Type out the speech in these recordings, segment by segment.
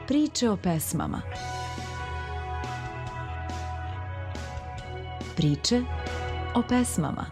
Priče o pesmama. Priče o pesmama.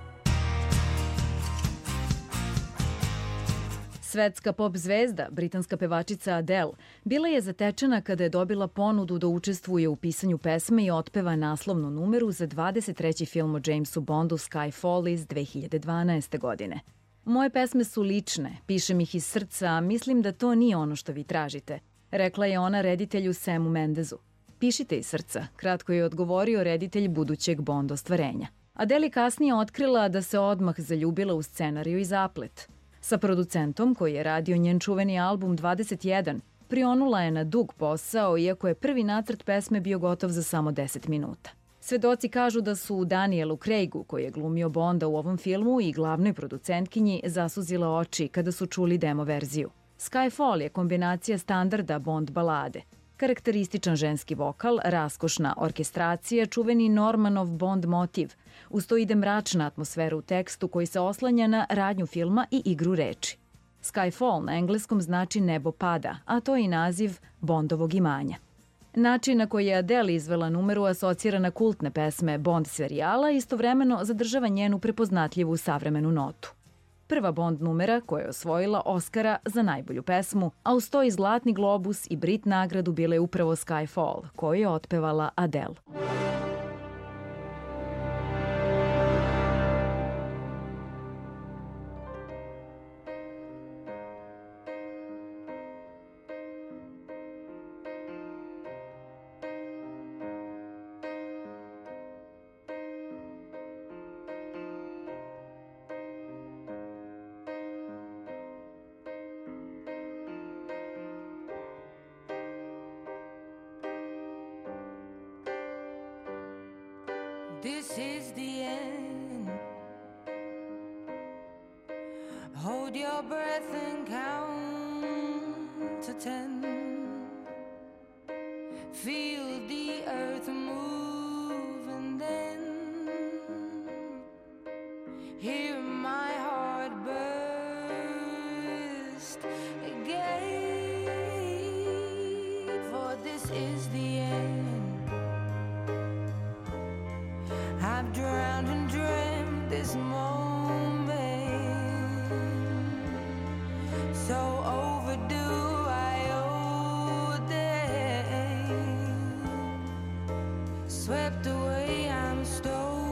Svetska pop zvezda, britanska pevačica Adele, bila je zatečena kada je dobila ponudu da učestvuje u pisanju pesme i otpeva naslovnu numeru za 23. film o Jamesu Bondu Skyfall iz 2012. godine. Moje pesme su lične, pišem ih iz srca, a mislim da to nije ono što vi tražite, rekla je ona reditelju Samu Mendesu. Pišite iz srca, kratko je odgovorio reditelj budućeg Bond ostvarenja. Adele kasnije otkrila da se odmah zaljubila u scenariju i zaplet. Sa producentom, koji je radio njen čuveni album 21, prionula je na dug posao, iako je prvi nacrt pesme bio gotov za samo 10 minuta. Svedoci kažu da su Danielu Craigu, koji je glumio Bonda u ovom filmu, i glavnoj producentkinji zasuzile oči kada su čuli demo verziju. Skyfall je kombinacija standarda Bond balade. Karakterističan ženski vokal, raskošna orkestracija, čuveni Normanov Bond motiv. Uz to ide mračna atmosfera u tekstu koji se oslanja na radnju filma i igru reči. Skyfall na engleskom znači nebo pada, a to je i naziv Bondovog imanja. Način na koji je Adele izvela numeru asocira na kultne pesme Bond serijala i istovremeno zadržava njenu prepoznatljivu savremenu notu. Prva Bond numera koja je osvojila Oscara za najbolju pesmu, a uz to i Zlatni globus i Brit nagradu bile upravo Skyfall, koju je otpevala Adele. This is the end. Hold your breath and count to 10. Feel the earth move and then hear my heart burst again. For this is the end. I've drowned and dreamt this moment, so overdue I owe them. Swept away, I'm stolen.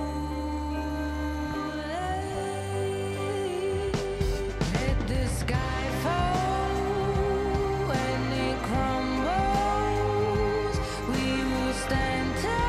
Let the sky fall when it crumbles. We will stand tall.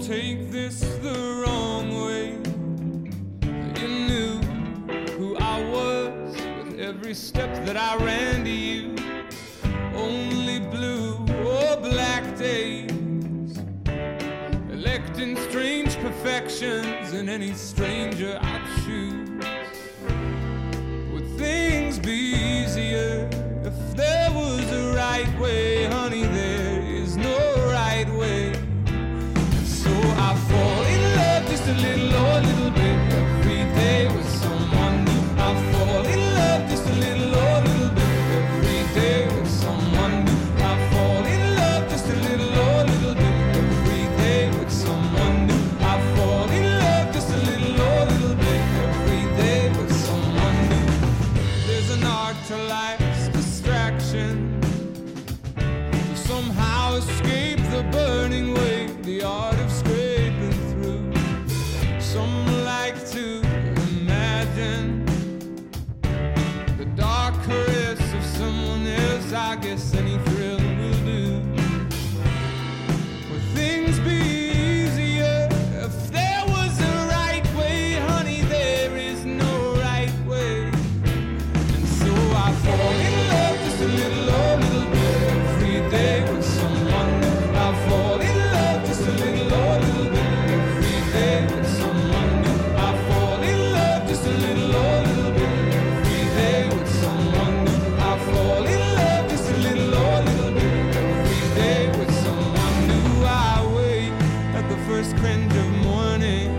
take this the wrong way. You knew who I was with every step that I ran to you. Only blue or black days, electing strange perfections in any stranger I'd choose. Would things be easier if there was a right way? Honey, there is no right way. And so I fall in love just a little or a little bit every day with someone new. I fall in love just a little or a little bit every day with someone new. I fall in love just a little or a little bit every day with someone new. I fall in love just a little or a little bit every day with someone new. There's an art to life's distraction, to somehow escape the burning weight, the art of scraping through. Some like to imagine the dark caress of someone else. I guess any thrill will do. Would things be easier if there was a right way? Honey, there is no right way. And so I fall in love just a little or a little bit every day with someone new. I fall in love just a little or a little bit every day with someone new. I fall in love just a little or a little bit every day with someone new. I fall in love just a little or a little bit every day with someone new. I wait at the first cringe of morning,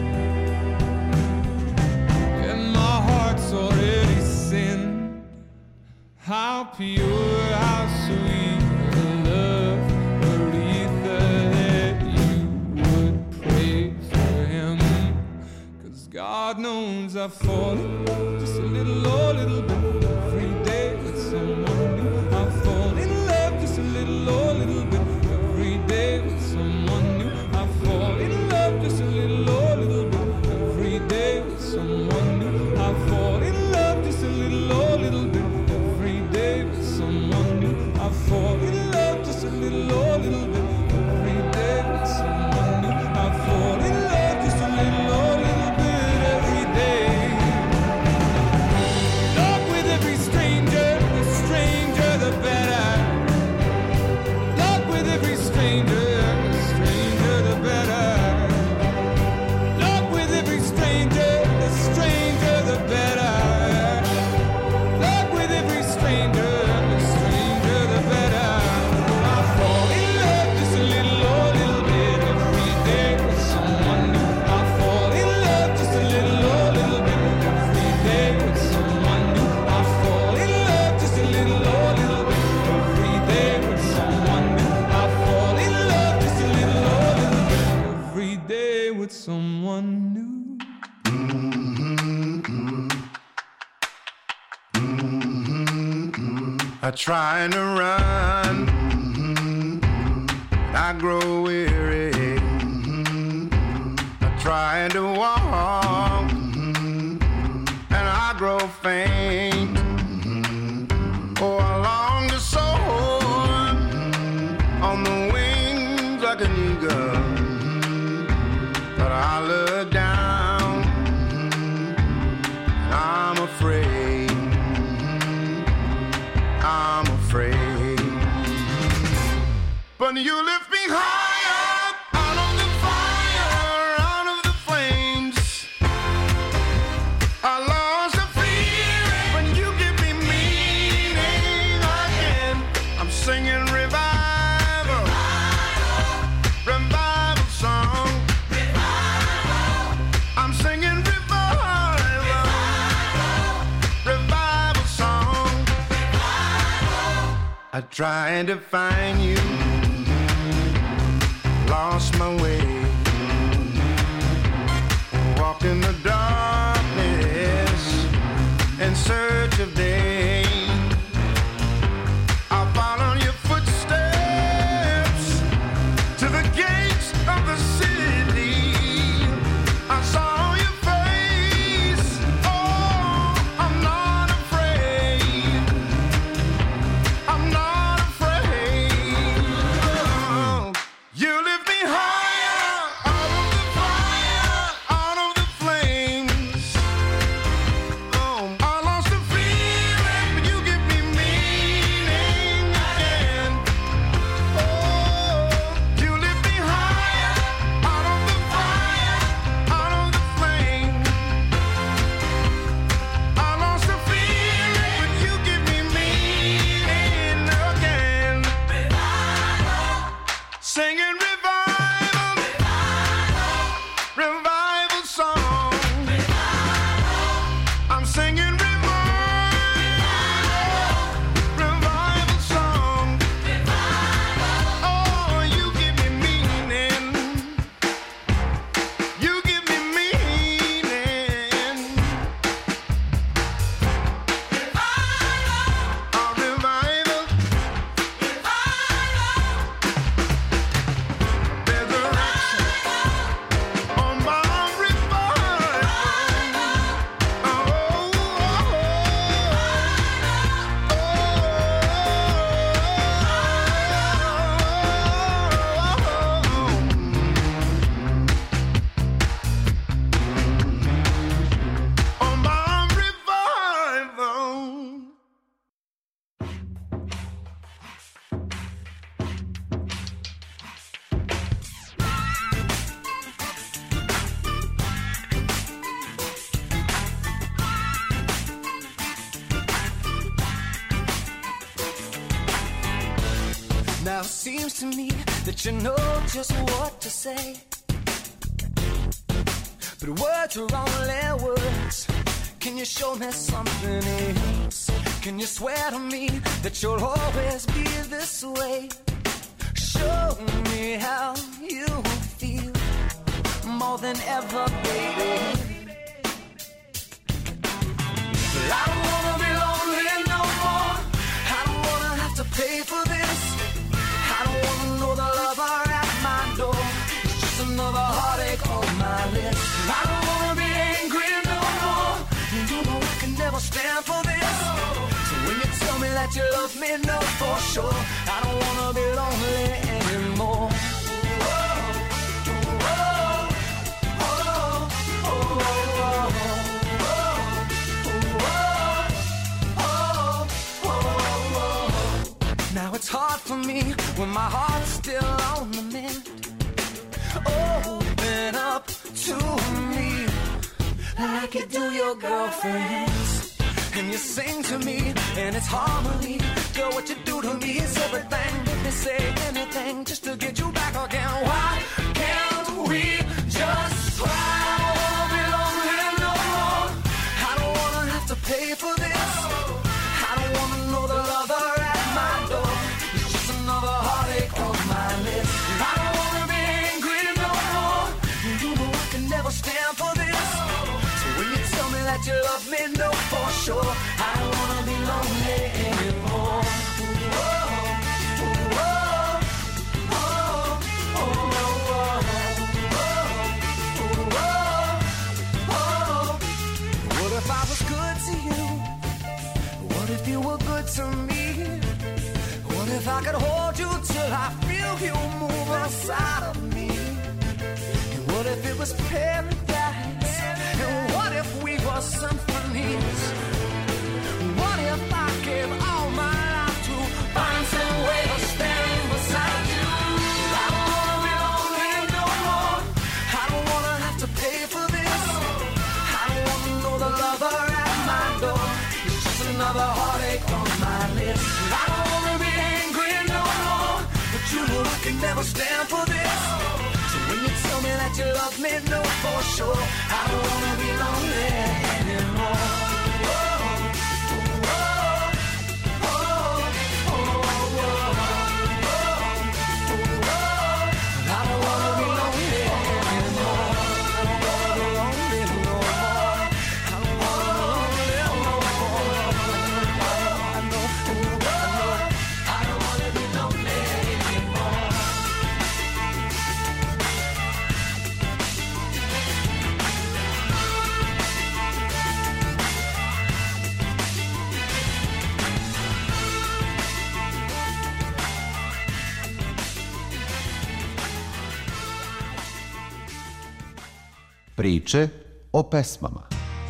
and my heart's already sinned. How pure, how sweet the love, Aretha, that you would pray for him. 'Cause God knows I fall in love just a little or a little bit every day with someone new. I fall in love just a little or a little bit every day with someone new. I fall in love just a little or a little bit every day with someone new. I fall in love just a little or a little bit every day with someone new. I fall in love just a little or a little bit every day with someone new. I fall in love just a little or a little bit every day. Talk with every stranger, the stranger the better. Talk with every stranger, the stranger the better. Talk with every stranger, the stranger the better. Talk with every stranger, the stranger the better. I fall in love just a little or a little bit every day with someone new. I fall in love just a little or a little bit every day with someone new. I fall in love just a little or a little bit every day with someone new. I fall in love just a little or a little bit every day with someone new. I try to run, I grow weary. I try to walk, and I grow faint. Oh, I long to soar on the wings like an eagle, but I look down, I'm afraid. I'm afraid. But you lift me higher out of the fire, out of the flames. I lost the fear, but you give me meaning again. I'm singing revival, revival song. I'm singing revival, revival song. I tried to find you, lost my way, walked in the darkness in search of day. I followed your footsteps to the gates of the city. I saw your face, oh, I'm not afraid. I'm not afraid. Oh, you lift me higher seems to me that you know just what to say. But words are only words. Can you show me something else? Can you swear to me that you'll always be this way? Show me how you feel more than ever, baby. But I don't wanna be lonely no more. I don't wanna have to pay for this. I don't wanna know the lover at my door. It's just another heartache on my list. I don't wanna be angry no more. You know I can never stand for this. So when you tell me that you love me, know for sure I don't wanna be lonely anymore. Now it's hard for me when my heart's still on the mend. Open up to me like you do your girlfriends. And you sing to me and it's harmony. Girl, what you do to me is everything. Let me say anything just to get you back again. Why can't we just try? I don't wanna be lonely no more. I don't wanna have to pay for this. I don't wanna know the lover at my door. It's just another heartache on my list. I don't wanna be angry no more. You know I can never stand for this. So when you tell me that you love me, know for sure I don't wanna be lonely anymore. What if I was good to you? What if you were good to me? What if I could hold you till I feel you move inside of me? And what if it was paradise? And what if we were symphonies? What if I gave all my life to find some way to stand beside you? I don't wanna be lonely no more. I don't wanna have to pay for this. I don't wanna know the lover at my door. It's just another heartache on my list. I don't wanna be angry no more, but you know I can never stand for this. So when you tell me that you love me, know for sure I don't wanna be lonely anymore. Priče o pesmama.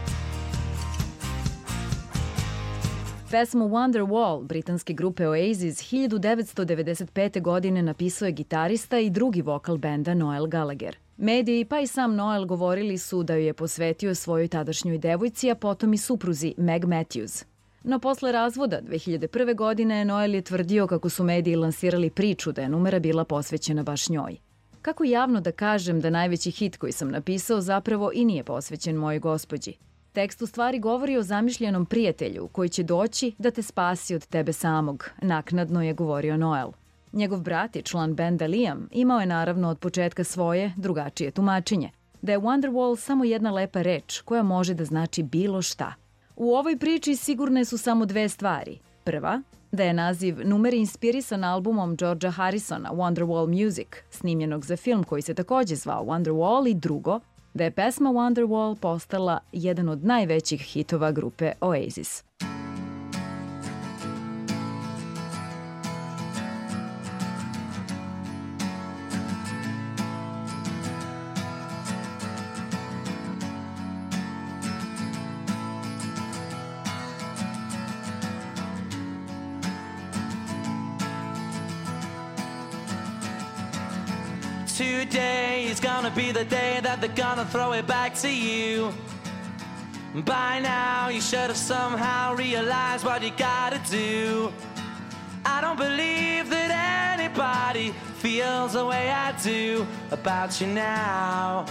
Pesmu Wonderwall britanske grupe Oasis 1995. godine napisao je gitarista i drugi vokal benda Noel Gallagher. Mediji pa i sam Noel govorili su da ju je posvetio svojoj tadašnjoj devojci, a potom i supruzi Meg Matthews. No posle razvoda 2001. godine Noel je tvrdio kako su mediji lansirali priču da je numera bila posvećena baš njoj. Kako javno da kažem da najveći hit koji sam napisao zapravo i nije posvećen mojoj gospođi? Tekst u stvari govori o zamišljenom prijatelju koji će doći da te spasi od tebe samog, naknadno je govorio Noel. Njegov brat i član benda Liam imao je naravno od početka svoje, drugačije tumačenje, da je Wonderwall samo jedna lepa reč koja može da znači bilo šta. U ovoj priči sigurne su samo dve stvari. Prva, da je naziv numere inspirisan albumom Georgea Harrisona Wonderwall Music, snimljenog za film koji se takođe zvao Wonderwall, i drugo, da je pesma Wonderwall postala jedan od najvećih hitova grupe Oasis. Today is gonna be the day that they're gonna throw it back to you. By now you should have somehow realized what you gotta do. I don't believe that anybody feels the way I do about you now.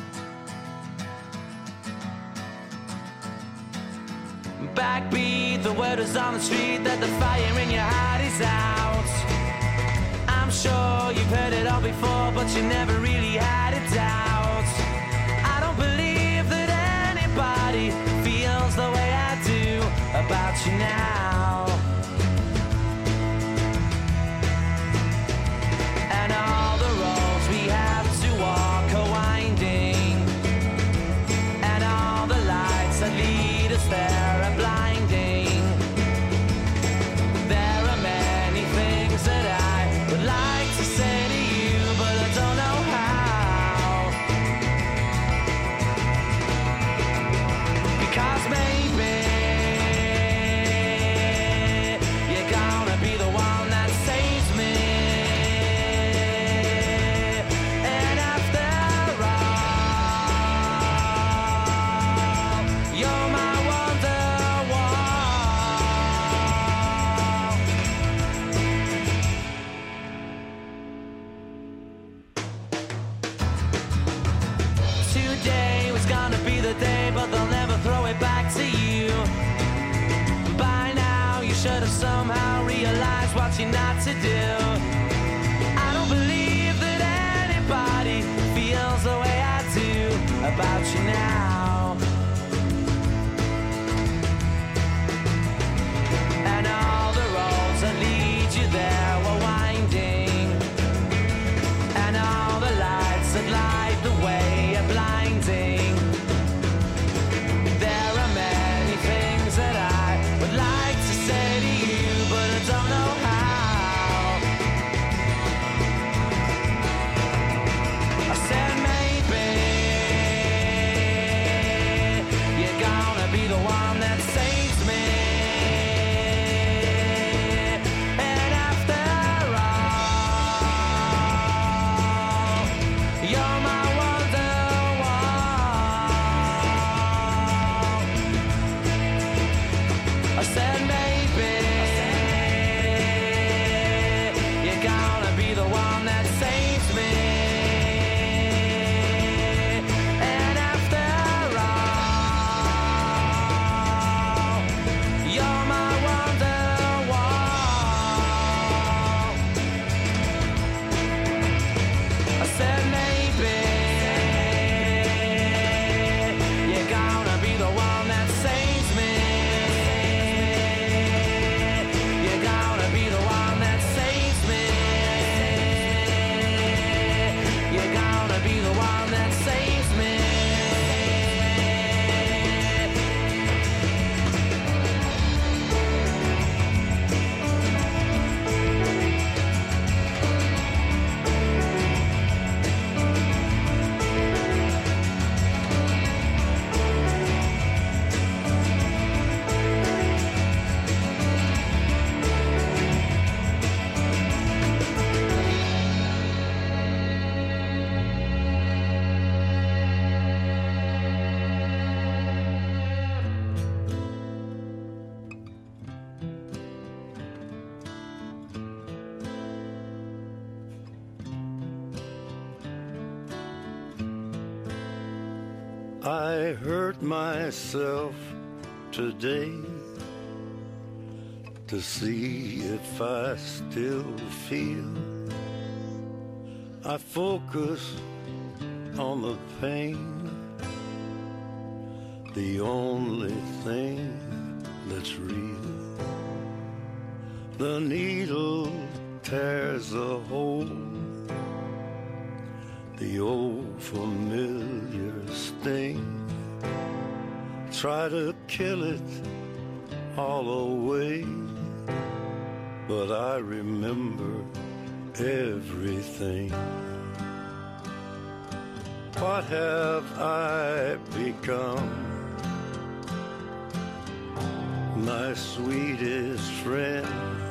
Backbeat, the word is on the street that the fire in your heart is out. I'm sure you've heard it all before, but you never really had a doubt. I don't believe that anybody feels the way I do about you now. And all the roads we have to walk are winding, and all the lights that lead us there are blinding. There are many things that I would like to say to you, but I don't know how. Because maybe you're gonna be the one that saves me. And after all, you're my Wonderwall. 'Today was gonna be the day, but they'll never throw it back to you. By now you should have somehow realized what you're not to do. I don't believe that anybody feels the way I do about you now. And all the roads that lead you there were winding, and all the lights that light the way are blinding. There are many things that I would like to say to you, but I don't know how. I said maybe you're gonna be the one that saves me. And after all, you're my Wonderwall. I said maybe you're gonna be the one that saves me. And after all, you're my Wonderwall. I said maybe you're gonna be the one that saves me. You're gonna be the one that saves me. You're gonna be the one that saves me. I hurt myself today to see if I still feel. I focus on the pain, the only thing that's real. The needle tears a hole, the old familiar sting. Try to kill it all away, but I remember everything. What have I become? My sweetest friend.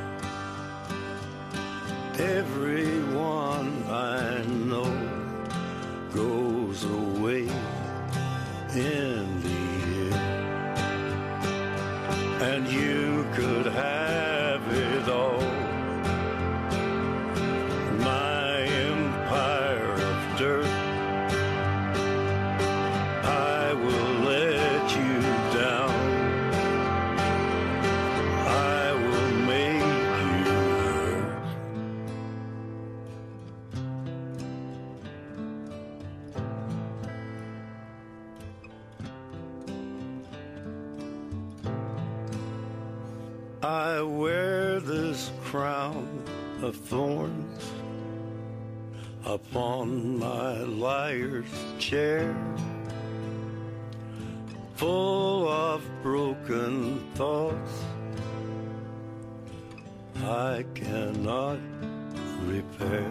Everyone I know goes away in the end, and you could have it all. I wear this crown of thorns upon my liar's chair, full of broken thoughts I cannot repair.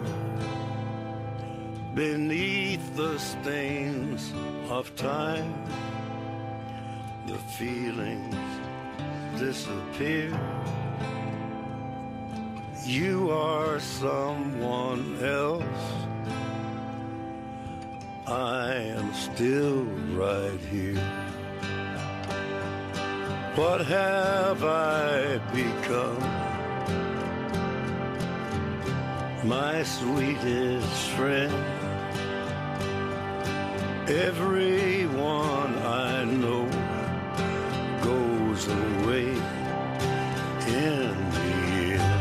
Beneath the stains of time, the feelings disappear. You are someone else. I am still right here. What have I become? My sweetest friend. Everyone I know goes away in the end,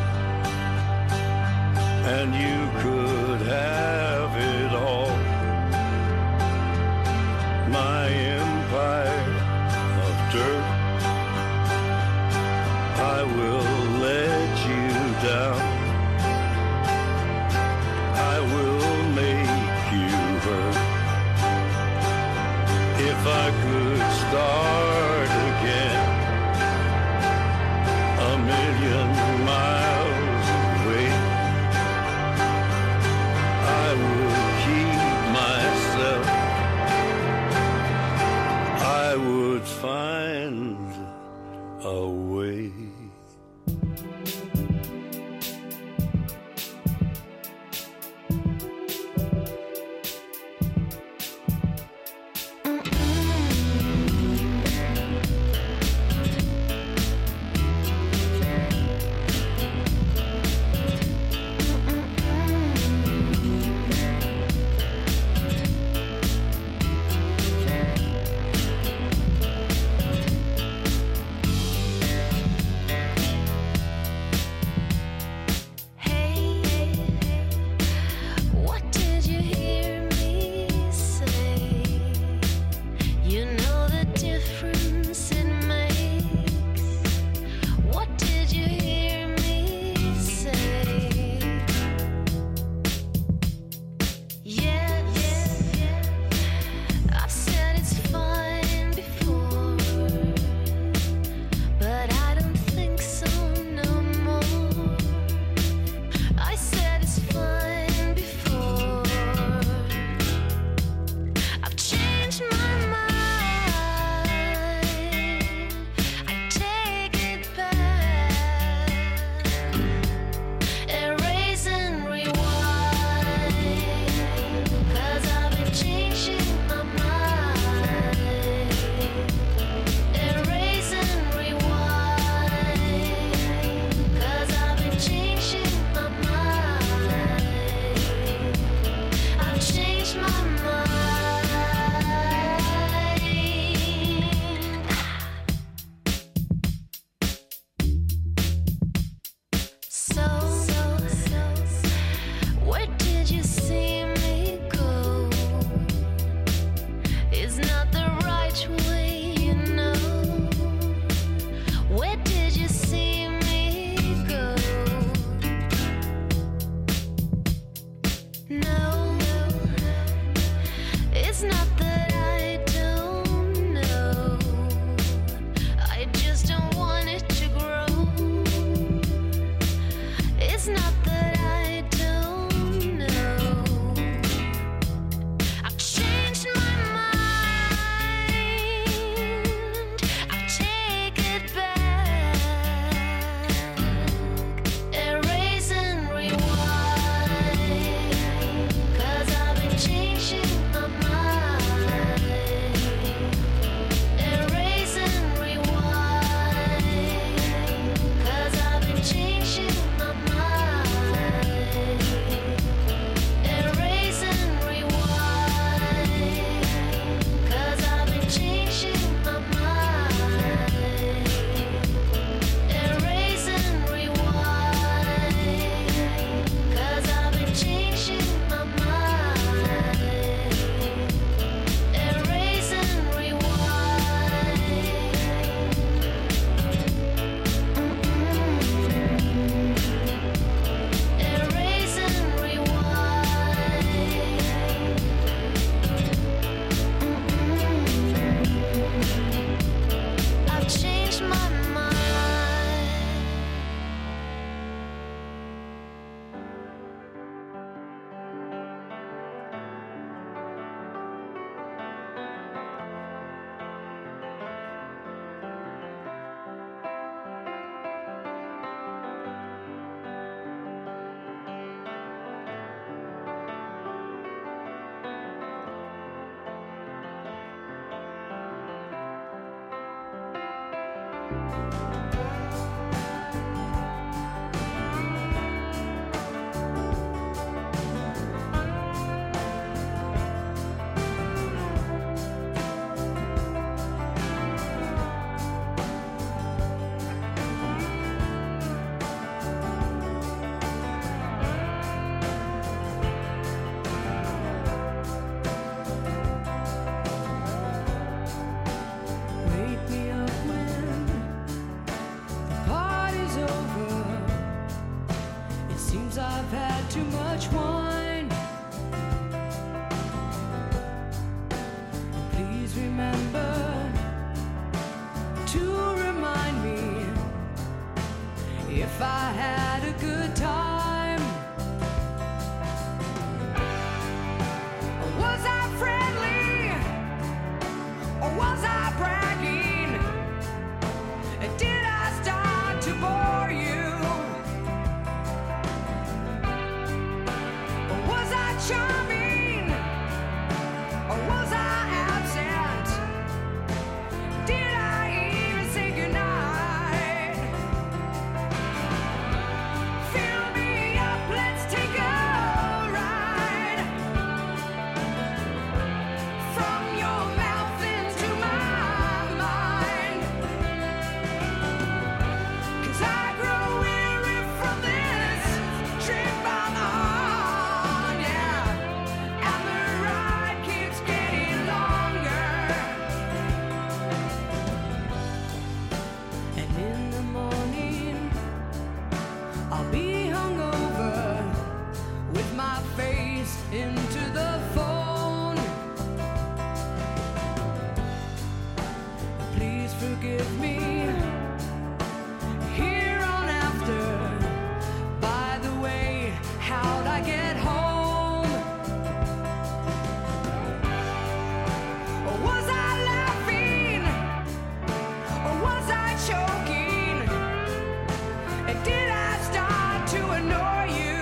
and you could have it all. My empire of dirt, I will let you down. I will make you hurt. If I could start again, a million miles away, Wake me up when the party's over. It seems I've had too much wine. Please remember to remind me if I had a good time. Was I friendly? Or was I bragging? Did I start to bore you? Or was I charming? Or was I absent? Did I even say goodnight? Fill me up, let's take a ride. From your mouth into my mind. 'Cause I grow weary from this trip I'm on, yeah. And the ride keeps getting longer. And in the morning I'll be hungover with my face into the phone. Please forgive me here on after. By the way, how'd I get home? Or was I laughing? Or was I choking? Did I start to annoy you?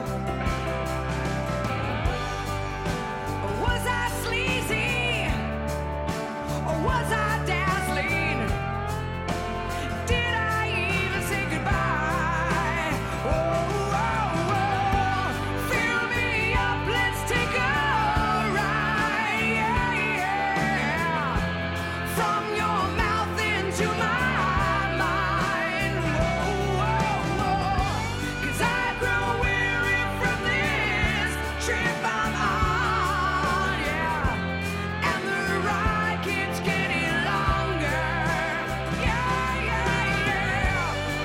Or was I sleazy? Or was I dazzling? Did I even say goodbye? Oh, oh, oh. Fill me up, let's take a ride, yeah, yeah. From your mouth into my mind. Whoa, whoa, whoa. 'Cause I grow weary from this trip I'm on, yeah. And the ride keeps getting longer. Yeah, yeah, yeah.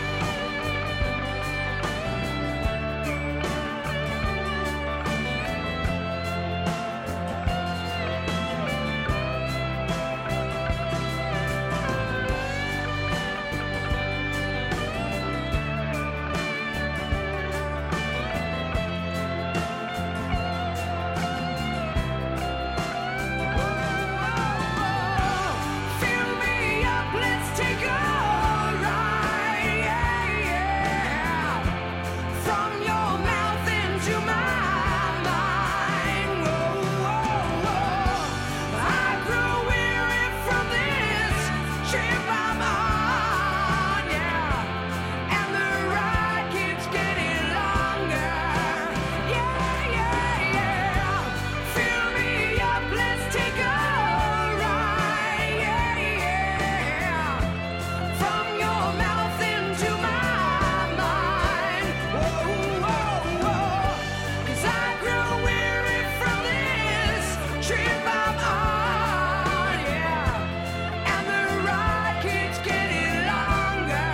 Fill me up, let's take a ride, yeah, yeah. From your mouth into my mind. Whoa, whoa, whoa. I grow weary from this trip I'm on, yeah. And the ride keeps getting longer. Yeah, yeah, yeah. Fill me up, let's take a ride, yeah, yeah. From your mouth into my mind. Whoa, whoa, whoa. 'Cause I grow weary from this trip I'm on, yeah. And the ride keeps getting longer.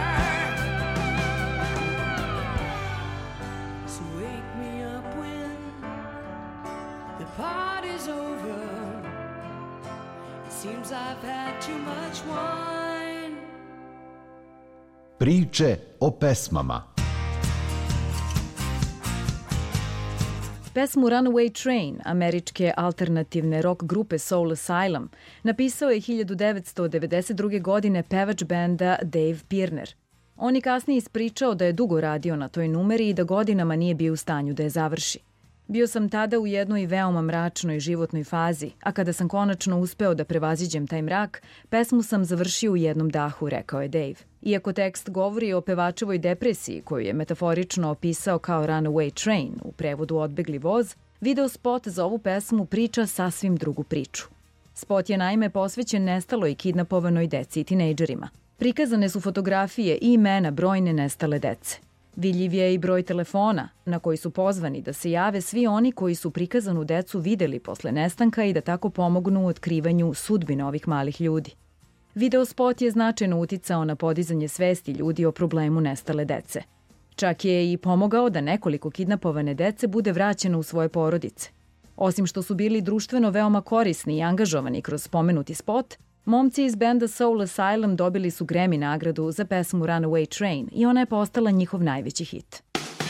So wake me up when the party's over. It seems I've had too much wine. Priče o pesmama. Pesmu Runaway Train američke alternativne rock grupe Soul Asylum napisao je 1992. godine pevač benda Dave Pirner. On je kasnije ispričao da je dugo radio na toj numeri i da godinama nije bio u stanju da je završi. Bio sam tada u jednoj veoma mračnoj životnoj fazi, a kada sam konačno uspeo da prevaziđem taj mrak, pesmu sam završio u jednom dahu, rekao je Dave. Iako tekst govori o pevačevoj depresiji, koju je metaforično opisao kao Runaway Train, u prevodu odbegli voz, video spot za ovu pesmu priča sasvim drugu priču. Spot je naime posvećen nestaloj i kidnapovanoj deci i tinejdžerima. Prikazane su fotografije i imena brojne nestale dece. Vidljiv je i broj telefona na koji su pozvani da se jave svi oni koji su prikazanu decu videli posle nestanka i da tako pomognu u otkrivanju sudbine ovih malih ljudi. Video spot je značajno uticao na podizanje svesti ljudi o problemu nestale dece. Čak je i pomogao da nekoliko kidnapovane dece bude vraćeno u svoje porodice. Osim što su bili društveno veoma korisni i angažovani kroz spomenuti spot, momci iz benda Soul Asylum dobili su Grammy nagradu za pesmu Runaway Train i ona je postala njihov najveći hit.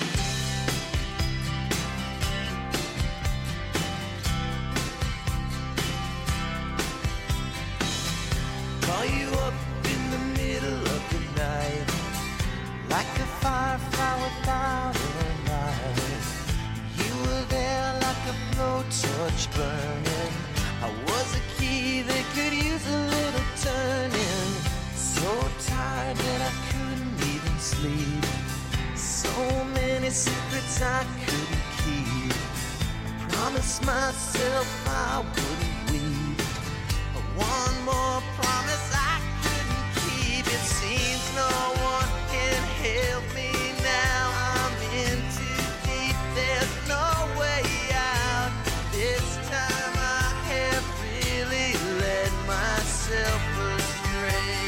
Call you up in the middle of the night, like a firefly without a light. You were there like a blowtorch burning. I was a key that could use a little turning. So tired that I couldn't even sleep. So many secrets I couldn't keep. I promised myself I wouldn't weep. One more promise I couldn't keep. It seems no one can help me now. I'm in too deep. There's no way out. This time I have really led myself astray.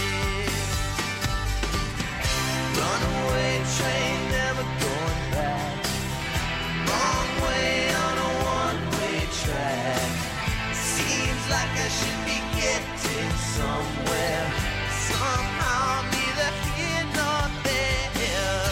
Runaway train, never going back. Wrong way on a one-way track. Seems like I should be getting somewhere. Somehow I'm neither here nor there.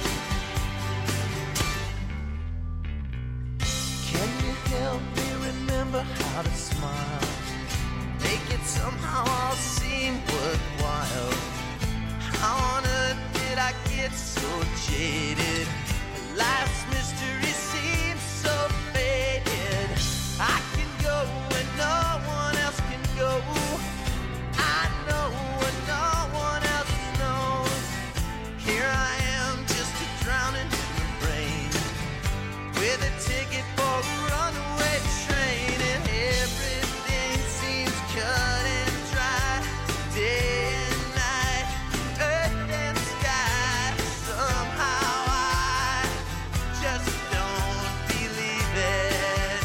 Can you help me remember how to smile? Make it somehow all seem worthwhile. How on earth did I get so jaded? Life's mystery seems so faded. I can go when no one else can go. I know what no one else knows. Here I am, just a drowning in the rain, with a ticket for a runaway train, and everything seems cut and dry. Day and night, earth and sky. Somehow I just don't believe it.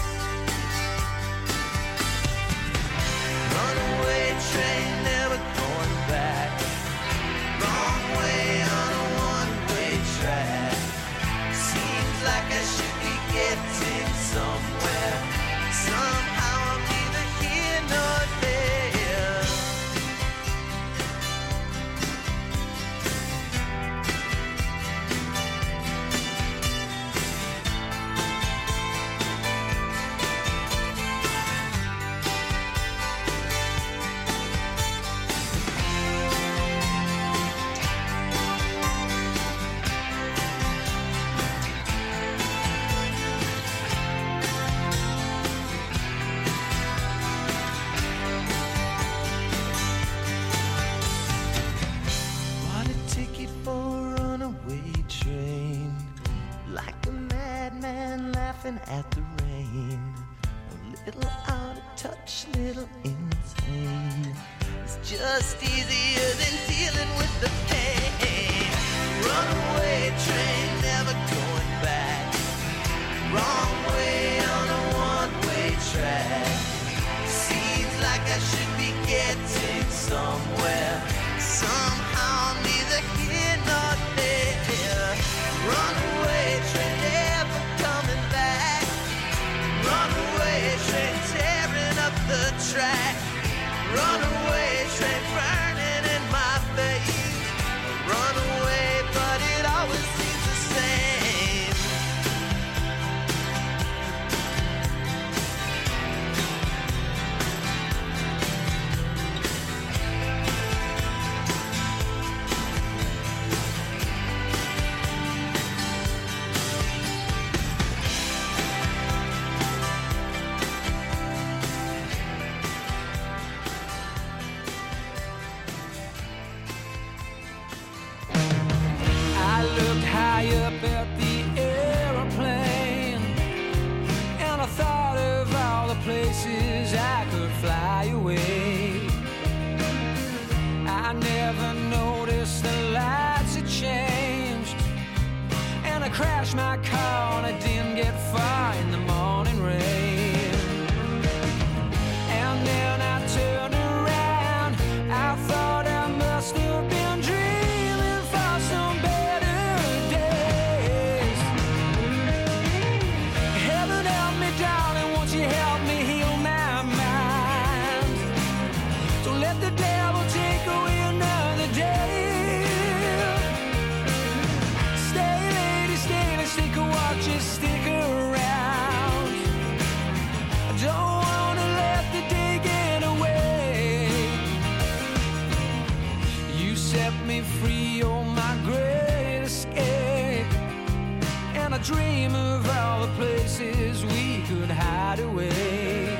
Runaway train, never going back. Wrong way on a one-way track. Seems like I should be getting somewhere. Somehow I'm neither here nor there. Bought a ticket for a runaway train, like a madman laughing at the rain. A little out of touch, little insane. It's just easier than dealing with the pain. Runaway train, never going back. Wrong way on a one-way track. Seems like I should be getting somewhere. Somehow I'm neither here nor there. Runaway train, never coming back. Runaway train, tearing up the track. Runaway train, burning I crashed my car and I didn't get far in the morning rain. And then I turned around, I thought I must have been dreaming for some better days. Heaven help me, darling, won't you help me heal my mind? Don't let the devil take away another day. Stay, lady, stay, let's take a walk, just stick around. I don't wanna let the day get away. You set me free, you're my great escape. And I dream of all the places we could hide away.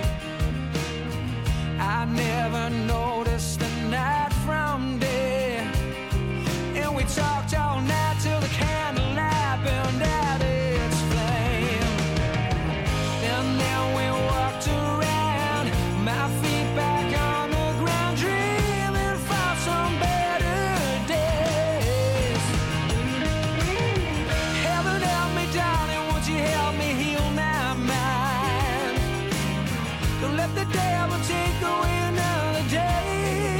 I never noticed the night from day. And we talked all night till the candlelight burned out its flame. And then we walked around, my feet back on the ground, dreaming for some better days. Heaven help me, darling, won't you help me heal my mind? Don't let the devil take away another day.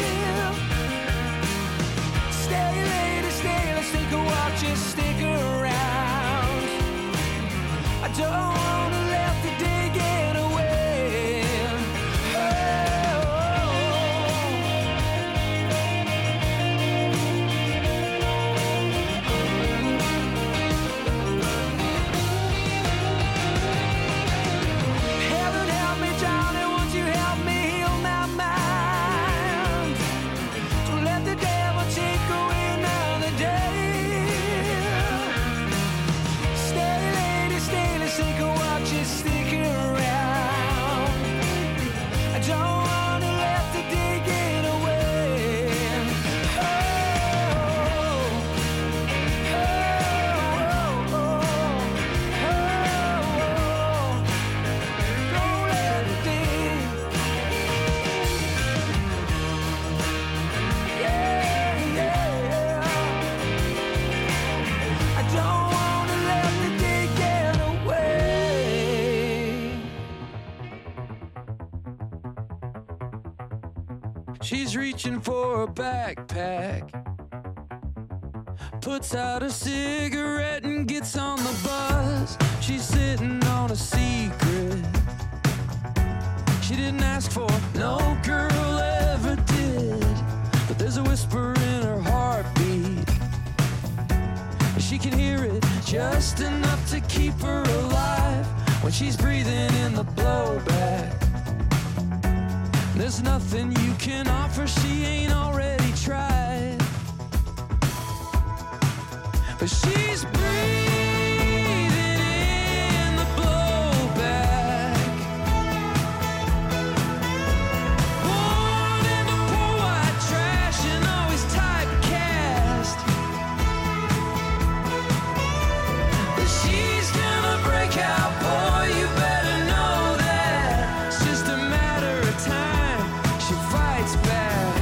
Stay, lady, stay, let's take a walk, just stick around. I don't wanna let the day get away. Heaven help me, darling, won't you help me heal my mind? Don't let the devil take away another day. Stay, lady, stay, let's take a walk, just stick around. I don't wanna let the day get away. Don't let the day. Yeah, yeah. I don't wanna let the day get away. She's reaching for a backpack, puts out a cigarette and gets on the bus. She's sitting on a secret she didn't ask for, no girl ever did. But there's a whisper in her heartbeat, she can hear it just enough to keep her alive when she's breathing in the blowback. There's nothing you can offer she ain't already tried. But she's breathing in the blowback. Born in the poor white trash and always typecast. But she's gonna break out, boy, you better know that. It's just a matter of time, she fights back.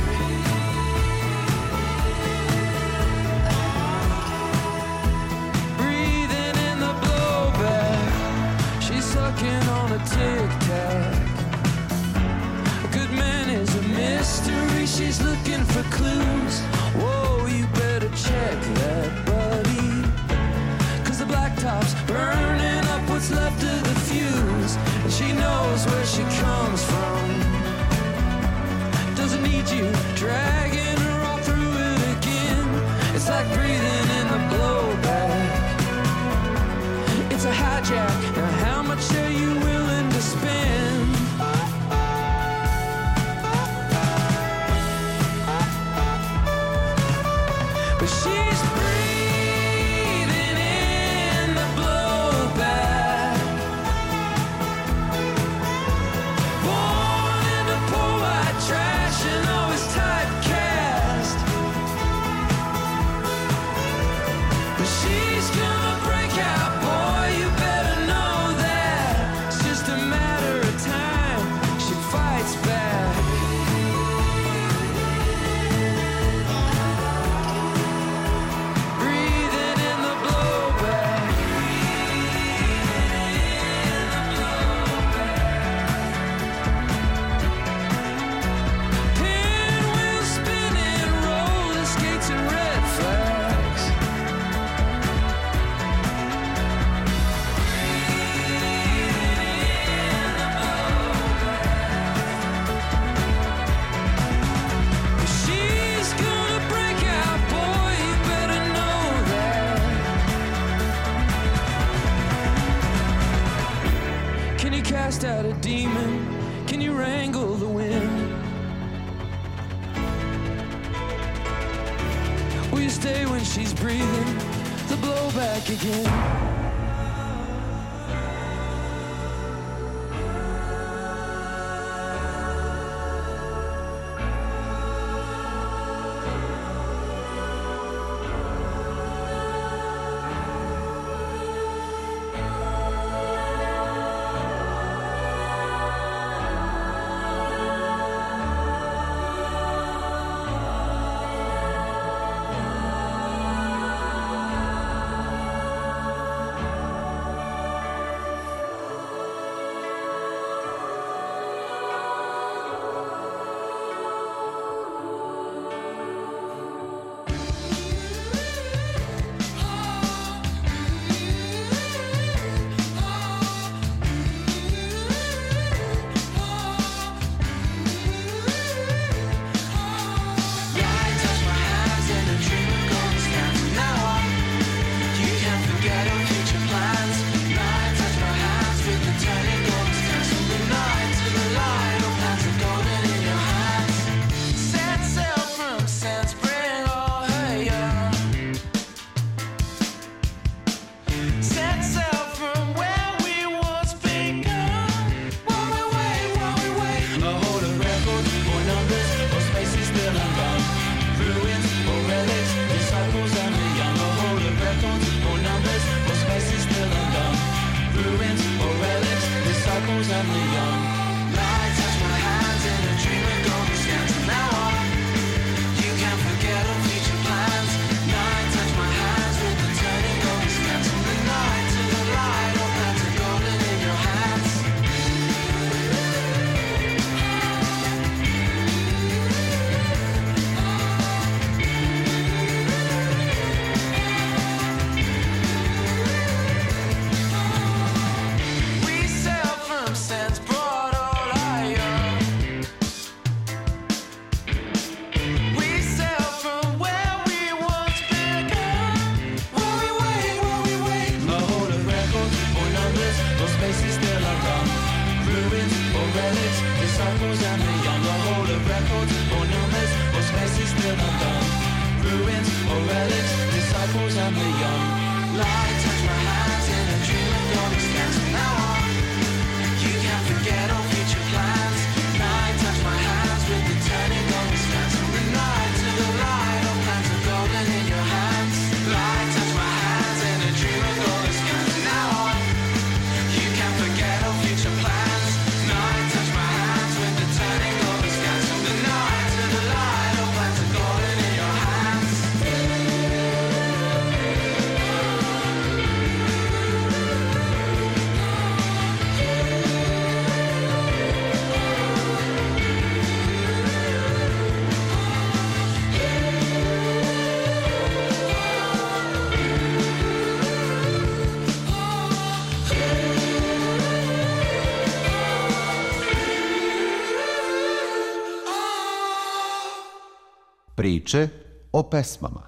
Breathing in the blowback, she's sucking on a tic-tac. A good man is a mystery, she's looking for clues. Whoa, you better check that, buddy, 'cause the blacktop's burning up what's left of the fuse. And she knows where she comes from, doesn't need you dragging her all through it again. It's like breathing in the blowback. It's a hijack, now how much are you willing to spend? But she's breathing in the blowback. Born in the poor white trash and always typecast. But she's gonna break out, boy, you better know that. It's just a matter of time, she fights back. Breathing in the blowback. at a demon? Can you wrangle the wind? Will you stay when she's breathing the blowback again? Priče o pesmama.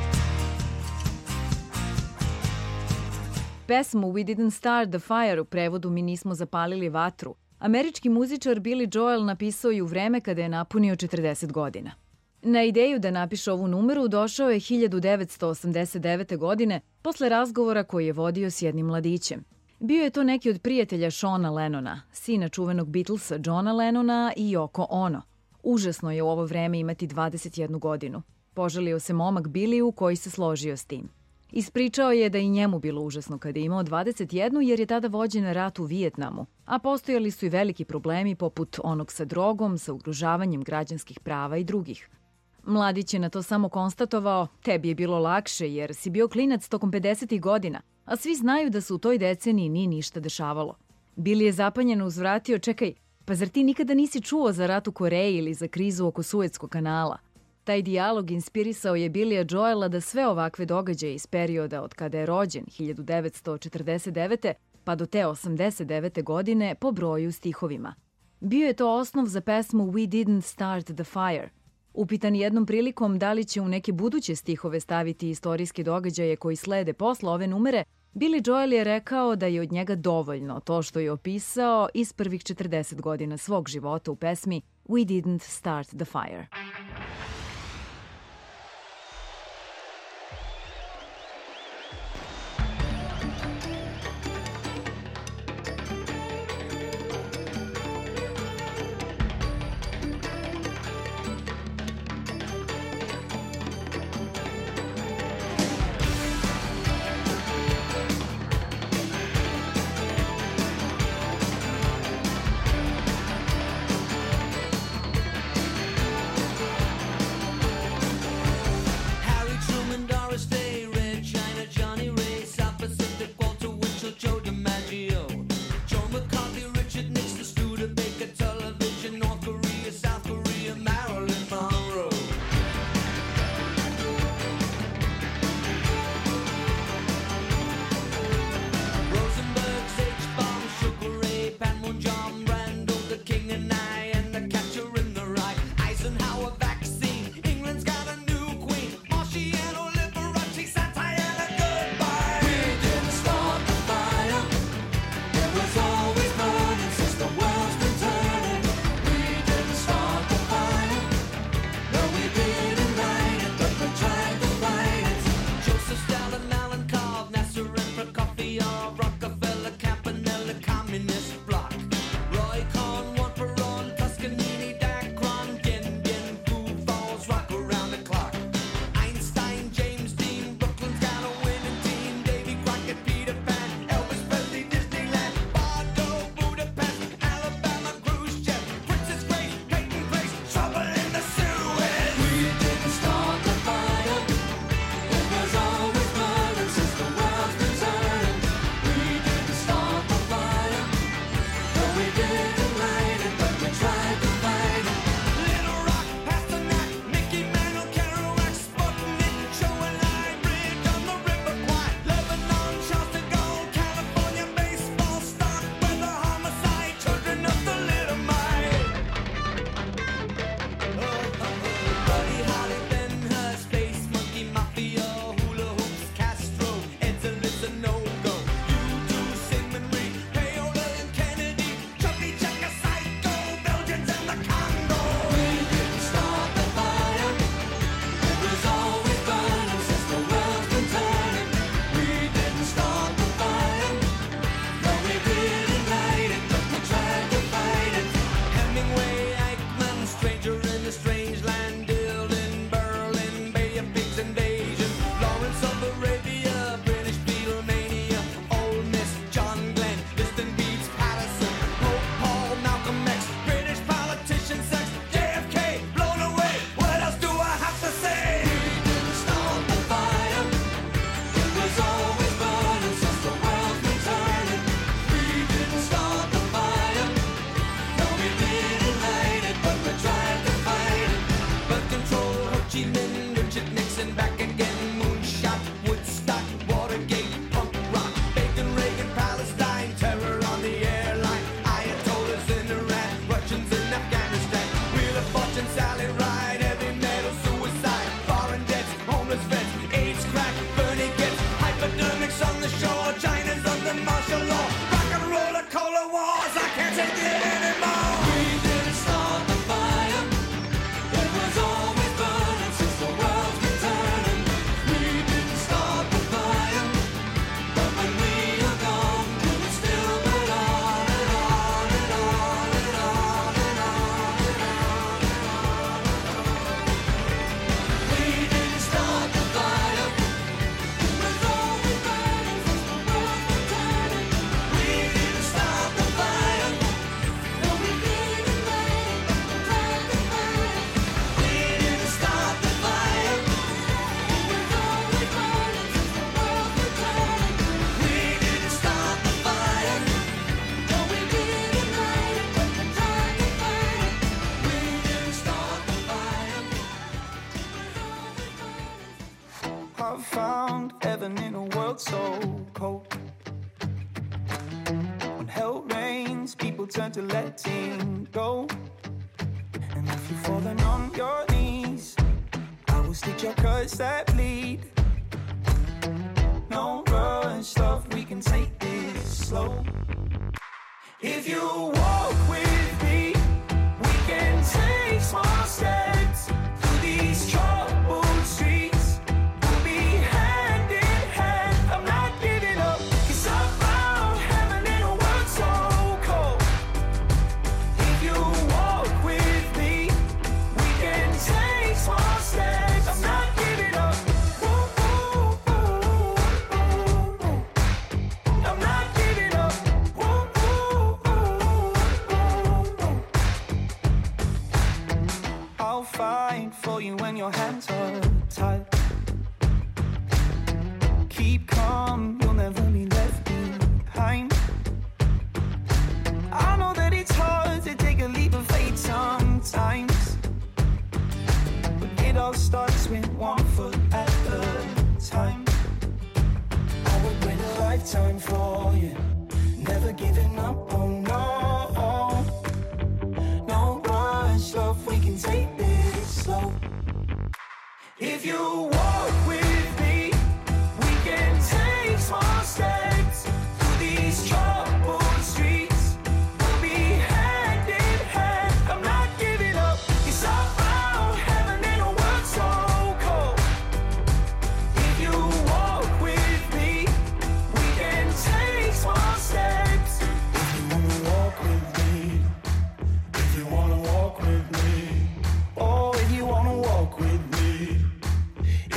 Pesmu We Didn't Start the Fire, u prevodu Mi nismo zapalili vatru, američki muzičar Billy Joel napisao je u vreme kada je napunio 40 godina. Na ideju da napiše ovu numeru došao je 1989. godine posle razgovora koji je vodio s jednim mladićem. Bio je to neki od prijatelja Shona Lennona, sina čuvenog Beatlesa Johna Lennona i Yoko Ono. Užasno je u ovo vreme imati 21 godinu. Požalio se momak Billyu koji se složio s tim. Ispričao je da i njemu bilo užasno kada je imao 21 jer je tada vođen rat u Vijetnamu, a postojali su i veliki problemi poput onog sa drogom, sa ugrožavanjem građanskih prava i drugih. Mladić je na to samo konstatovao, tebi je bilo lakše jer si bio klinac tokom 50. godina, a svi znaju da se u toj deceniji nije ništa dešavalo. Billy je zapanjeno uzvratio, čekaj, pa zar ti nikada nisi čuo za rat u Koreji ili za krizu oko Suetskog kanala? Taj dijalog inspirisao je Billya Joela da sve ovakve događaje iz perioda od kada je rođen 1949. pa do te 89. godine pobroju stihovima. Bio je to osnov za pesmu We Didn't Start the Fire. Upitan jednom prilikom da li će u neke buduće stihove staviti istorijske događaje koji slede posle ove numere, Billy Joel je rekao da je od njega dovoljno to što je opisao iz prvih 40 godina svog života u pesmi We Didn't Start the Fire. Harry Truman, Doris Day, Red China, Johnny Ray, South Pacific, Walter Winchell, Joe DiMaggio, Joe McCarthy, Richard Nixon, Studebaker, Television, North Korea, South Korea, Marilyn Monroe. Rosenberg, H-Bomb, Sugar Ray, Panmunjom, Randall, the King and I, and the Catcher in the Rye, Eisenhower vaccine, England's got a new queen, Marciano, Liberace, Santayana, goodbye. We didn't start the fire, it was always burning since the world's been turning. We didn't start the fire, no we didn't light it, but we tried to fight it. Joseph Stalin, Alan Cobb, Nasser and Prokofiev, Rockefeller, Campanella, Communist Bloc, Roy Cohn, Juan Perón, Toscanini, Dacron, Bien Bien, Foo Falls, rock around the clock. Einstein, James Dean, Brooklyn's got a winning team, Davy Crockett, Peter Pan, Elvis Presley, Disneyland, Bordeaux, Budapest, Alabama, Khrushchev, Princess Grace, Peyton Place, trouble in the Suez. We didn't start the fire, it was always burning since the world's been turning. We didn't start the fire, no we didn't light it, but we tried to fight it. Little Rock, Pasternak, Mickey Mantle, Kerouac, Sputnik, Show and Line, Bridge on the River Kwai, Lebanon, Charles de Gaulle, California, baseball, stock, weather, homicide, children of the little mite. Buddy Holly, Ben Hur, Space Monkey, Mafia, Hula Hoops, Castro, Edsel is a no-go. U2, Sigmund Reed, Paola and Kennedy, Chubby Checker, Psycho, Belgians and the Congo. We didn't start the fire, it was always burning since the world's been turning. We didn't start the fire, no we didn't light it, but we tried to fight it. Hemingway, Eichmann, Stranger in a Strange Land, Dylan, Berlin, Bay of Pigs invasion, Lawrence of Arabia, British Beatlemania, Ole Miss, John Glenn, Liston Beats, Patterson, Pope Paul, Malcolm X, British politician, sex, JFK, blown away. What else do I have to say? We didn't start the fire, it was always burning since the world's been turning. We didn't start the fire, no we didn't light it, but we tried to fight it. Birth control, Ho Chi Minh, Richard Nixon, back again, moonshot, Woodstock, Watergate, punk rock, Bacon, Reagan, Palestine, terror on the airline, Ayatollahs in Iran, Russians in Afghanistan, Wheel of Fortune, Sally Ride, heavy metal, suicide, foreign debts, homeless vets, AIDS, crack, Bernie gets, hypodermics on the shore, China's under martial law, rock and roller, cola wars, I can't take it anymore. We didn't start the fire, it was always burning since the world's been turning. We didn't start the fire, but when we are gone, will it still burn on and on and on and on and on and on and on? We didn't start the fire, it was always burning since the world's been turning. We didn't start the fire, no we didn't light it, but we tried to fight it. We didn't start the fire, it was always burning since the world's been turning. We didn't start the fire, no we didn't light it, but we tried to fight it. We didn't start the fire, it was always burning. I found heaven in a world so cold. When hell reigns, people turn to letting go. And if you're falling on your knees, I will stitch your cuts that bleed. No rush, love If you walk with me, we can take small steps through these troubled streets. We'll be hand in hand. I'm not giving up, 'cause I found heaven in a world so cold. If you walk with me, we can take small steps. I'm not giving up. Ooh, ooh, ooh, ooh, ooh. I'm not giving up. Ooh, ooh, ooh, ooh, ooh. I'll fight for you when your hands are tied. Keep calm, you'll never be left behind. I know that it's hard to take a leap of faith sometimes, but it all starts with one foot at a time. I would wait a lifetime for you, never giving up, oh no. No rush, love, we can take this slow. If you walk with me, we can take small steps through these troubled streets. We'll be hand in hand. I'm not giving up, 'cause I found heaven in a world so cold. If you walk with me, we can take small steps. If you wanna walk with me, if you wanna walk with me, oh, if you wanna walk with me,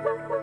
Thank you.